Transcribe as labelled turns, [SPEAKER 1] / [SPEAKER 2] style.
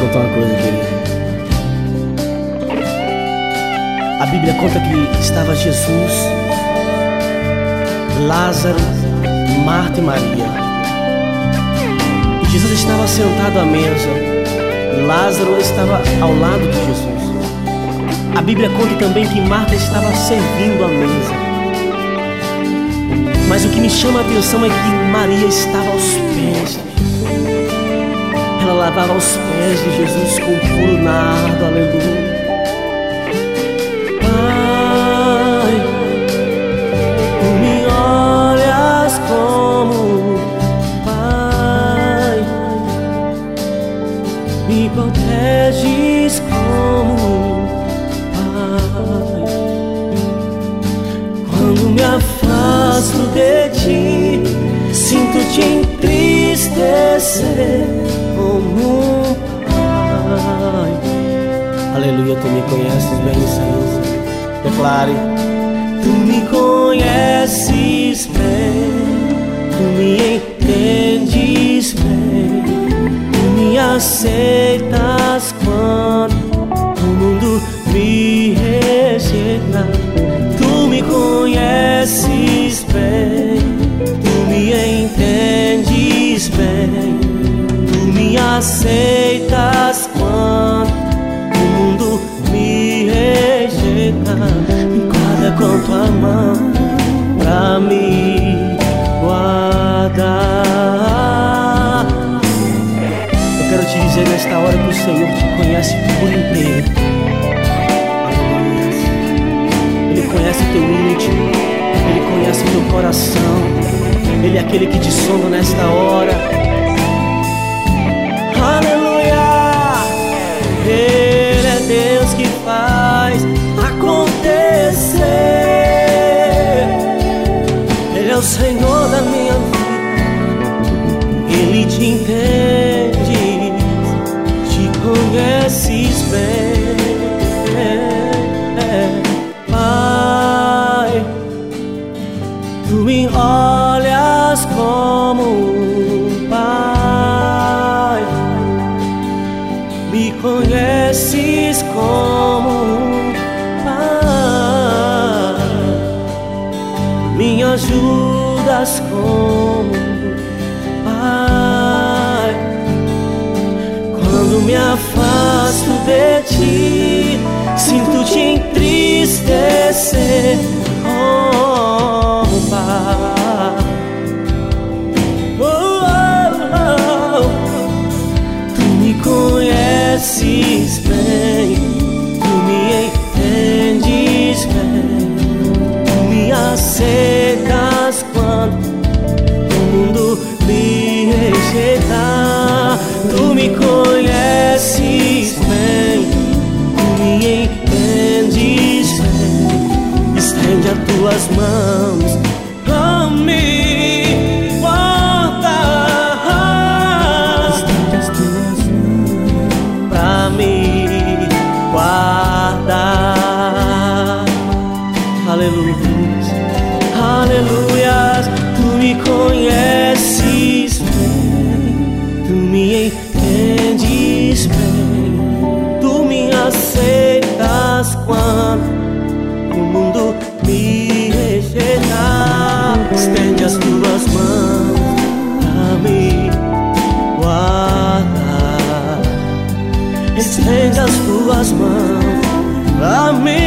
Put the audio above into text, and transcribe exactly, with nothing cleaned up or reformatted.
[SPEAKER 1] contar uma coisa, querido. A Bíblia conta que estava Jesus, Lázaro, Marta e Maria. E Jesus estava sentado à mesa. Lázaro estava ao lado de Jesus. A Bíblia conta também que Marta estava servindo a mesa. Mas o que me chama a atenção é que Maria estava aos pés. Ela lavava os pés de Jesus com puro nardo, aleluia. Pai, tu me olhas como Pai, me proteges como Pai. Quando me afasto de ti, sinto-te entristecer como um pai. Aleluia, tu me conheces bem, Senhor. Declare: tu me conheces bem, tu me entendes bem, tu me aceitas quando o mundo me rejeita. Tu me conheces bem, tu me entendes bem, me aceitas quando o mundo me rejeita. Me guarda com tua mão pra me guardar. Eu quero te dizer nesta hora que o Senhor te conhece por inteiro. Ele conhece teu íntimo, Ele conhece teu coração. Ele é aquele que te sonda nesta hora. Aleluia! Ele é Deus que faz acontecer. Ele é o Senhor da minha vida. Ele te entende, te conheces bem. Pai, tu me olhas como Pai, me conheces como Pai, me ajudas como Pai. Quando me afasto de ti, sinto-te entristecer como Pai. Oh, oh, oh. Tu me conheces bem, tu me entendes bem, tu me aceitas quando o mundo me rejeita. Tu me conheces bem, tu me entendes bem. Estende as tuas mãos pra me guardar. Estende as tuas mãos pra me guardar. Aleluia, aleluia. Tu me conheces bem, tu me entendes bem, tu me aceitas quando o mundo me rejeita. Estende as tuas mãos pra me guardar. Estende as tuas mãos pra me